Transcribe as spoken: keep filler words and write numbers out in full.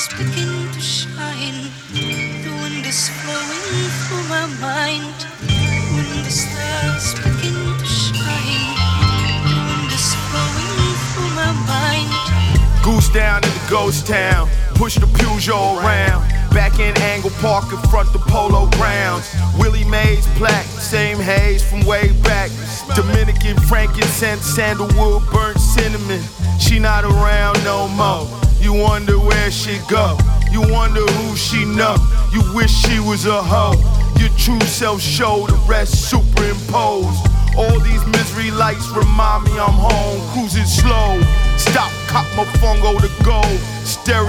stars begin to shine. The wind is flowing through my mind. When the stars begin to shine, the wind is flowing through my mind. Goose down in the ghost town, push the Peugeot around. Back in Angle Park in front the Polo Grounds. Willie Mays plaque, same haze from way back. Dominican frankincense, sandalwood, burnt cinnamon. She not around no more. You wonder where she go. You wonder who she know. You wish she was a hoe. Your true self show, the rest superimposed. All these misery lights remind me I'm home, cruising slow. Stop, cop my fungo to go. Stereo